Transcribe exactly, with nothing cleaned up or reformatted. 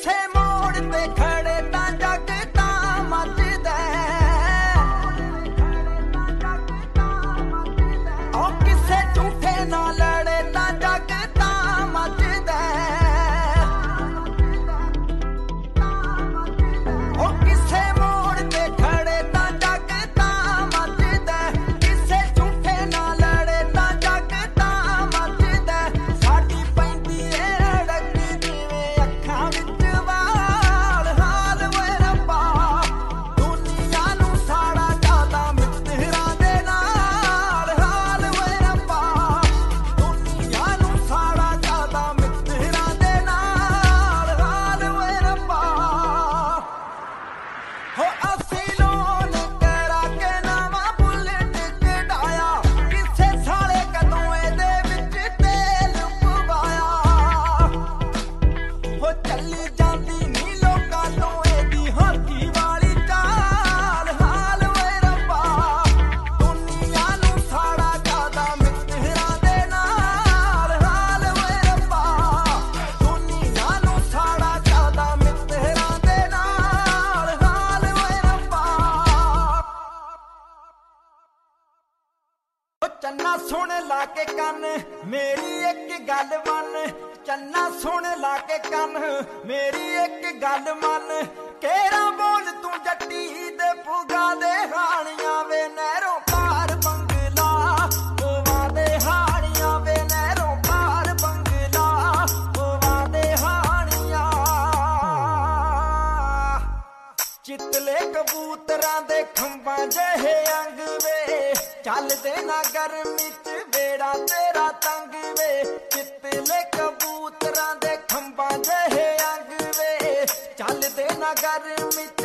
ਕਿਸੇ ਮੋੜ ਤੇ ਖੜੇ ਤਾਂ ਜੱਗ ਤਾਂ ਮੱਚਦਾ ਉਹ ਕਿਸੇ ਝੂਠੇ ਨਾਲ ਲੜੇ ਤਾਂ ਜੱਗ ਤਾਂ ਮੱਚਦਾ ਉਹ ਕਿਸੇ ਮੋੜ ਤੇ ਖੜੇ ਤਾਂ ਜੱਗ ਤਾਂ ਮੱਚਦਾ ਕਿਸੇ ਝੂਠੇ ਨਾਲ ਲੜੇ ਤਾਂ ਜੱਗ ਤਾਂ ਮੱਚਦਾ ਸਾਡੀ ਪੈਂਦੀ ਏ ਅੜਕ ਜਿਵੇਂ ਅੱਖਾਂ ਵਿੱਚ ਵਾਲ ਹਾਲ ਵੇ ਰੱਬਾ ਦੁਨੀਆ ਨੂੰ ਸਾੜਾ ਜ਼ਿਆਦਾ ਮਿੱਤਰਾਂ ਦੇ ਨਾਲ ਹਾਲ ਵੇ ਰੱਬਾ ਦੁਨੀਆ ਨੂੰ ਸਾੜਾ ਜ਼ਿਆਦਾ ਮਿੱਤਰਾਂ ਦੇ ਨਾਲ ਹਾਲ ਵੇ ਰੱਬਾ ਹੋ ਅਸੀਂ ਲੋਨ ਕਰਾ ਕੇ ਨਵਾਂ ਬੁਲਟ ਕਢਾਇਆ ਕਿਸੇ ਸਾਲੇ ਕਦੋਂ ਇਹਦੇ ਵਿੱਚ ਤੇਲ ਪਵਾਇਆ ਹੋ ਚੱਲੀ ਜਾਂਦੀ ਨੀ ਲੋਕਾਂ ਤੋਂ ਇਹਦੀ ਹਾਥੀ ਵਾਲੀ ਚਾਲ ਹਾਲ ਵੇ ਰੱਬਾ ਦੁਨੀਆ ਨੂੰ ਸਾੜਾ ਜ਼ਿਆਦਾ ਮਿੱਤਰਾਂ ਦੇ ਨਾਲ ਹਾਲ ਵੇ ਰੱਬਾ ਦੁਨੀਆ ਨੂੰ ਸਾੜਾ ਜ਼ਿਆਦਾ ਮਿੱਤਰਾਂ ਦੇ ਨਾਲ ਹਾਲ ਵੇ ਰੱਬਾ ਉਹ ਚੰਨਾ ਸੁਣ ਲਾ ਕੇ ਕੰਨ ਮੇਰੀ ਇੱਕ ਗੱਲ ਮੰਨ ਚੰਨਾ ਸੁਣ ਲਾ ਕੇ ਕੰਨ ਮੇਰੀ ਇੱਕ ਗੱਲ ਮੰਨ ਕਿਹੜਾ ਬੋਲ ਤੂੰ ਜੱਟੀ ਦੇ ਪੁਗਾ ਦੇ ਹਾਣੀਆਂ ਵੇ ਨਹਿਰੋਂ ਪਾਰ ਬੰਗਲਾ ਹੋਵਾਂ ਦੇ ਹਾਣੀਆਂ ਵੇ ਨਹਿਰੋਂ ਪਾਰ ਬੰਗਲਾ ਹੋਵਾਂ ਦੇ ਹਾਣੀਆਂ ਚਿੱਤਲੇ ਕਬੂਤਰਾਂ ਦੇ ਖੰਭਾਂ ਜਿਹੇ ਅੰਗ ਵੇ ਚੱਲਦੇ ਨਾ ਗਰਮੀ ਚ ਵੇੜਾ ਤੇਰਾ ਤੰਗ ਵੇ ਚਿੱਤਲੇ ਕਬੂਤਰਾਂ ਦੇ ਖੰਭਾਂ ਜਿਹੇ ਅੰਗ ਵੇ ਚੱਲਦੇ ਨਾ ਗਰਮੀ ਚ